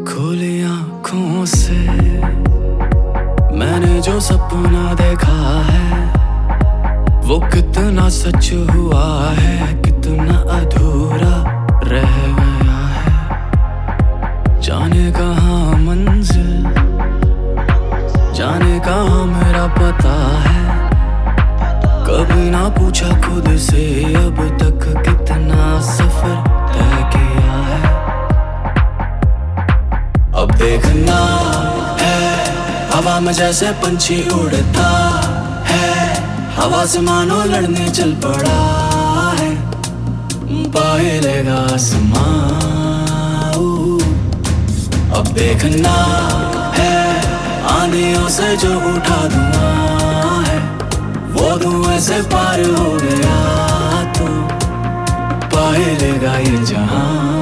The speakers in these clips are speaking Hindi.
खुली आँखों से मैंने जो सपना देखा है वो कितना सच हुआ है, कितना अधूरा रह गया है। जाने कहाँ मंजिल, जाने कहाँ मेरा पता है। कभी ना पूछा खुद से अब तक कितना सफर तय किया है। अब देखना है हवा में जैसे पंछी उड़ता है, हवा से मानो लड़ने चल पड़ा है। पाए लेगा आसमां। अब देखना है आंधियों से जो उठा धुआं है, वो धुएं से पार हो गया तो पाए लेगा ये जहां।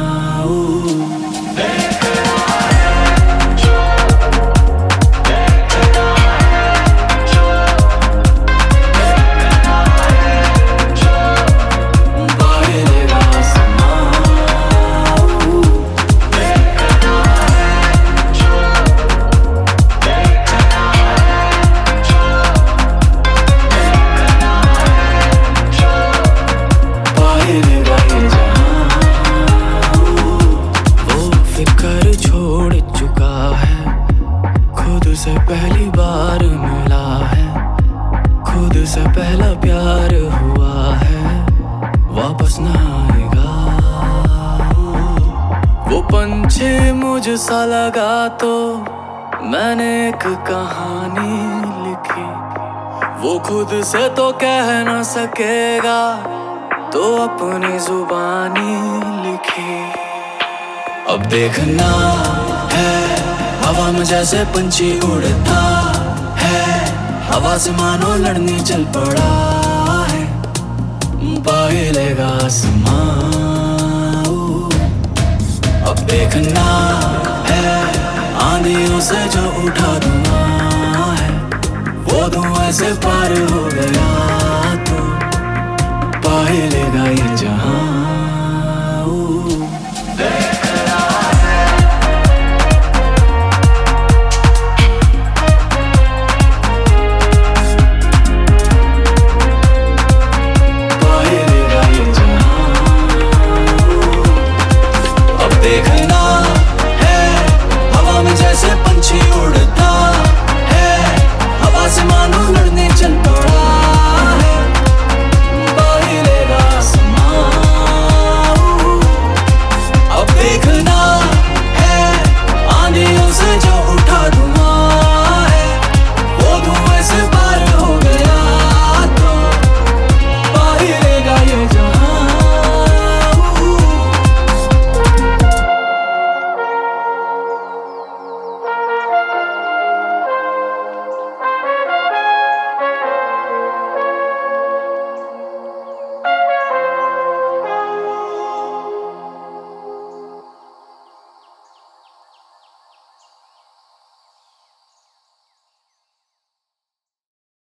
छोड़ चुका है, खुद से पहली बार मिला है, खुद से पहला प्यार हुआ है, वापस ना आएगा। वो पंछी मुझसा लगा तो मैंने एक कहानी लिखी, वो खुद से तो कह ना सकेगा तो अपनी जुबानी लिखी। अब देखना है हवा में जैसे पंछी उड़ता है, हवा से मानो लड़ने चल पड़ा है। पाए लेगा आसमां। अब देखना है आंधियों से जो उठा धुआं है, वो धुएं से पार हो गया तो पाए लेगा ये जहां।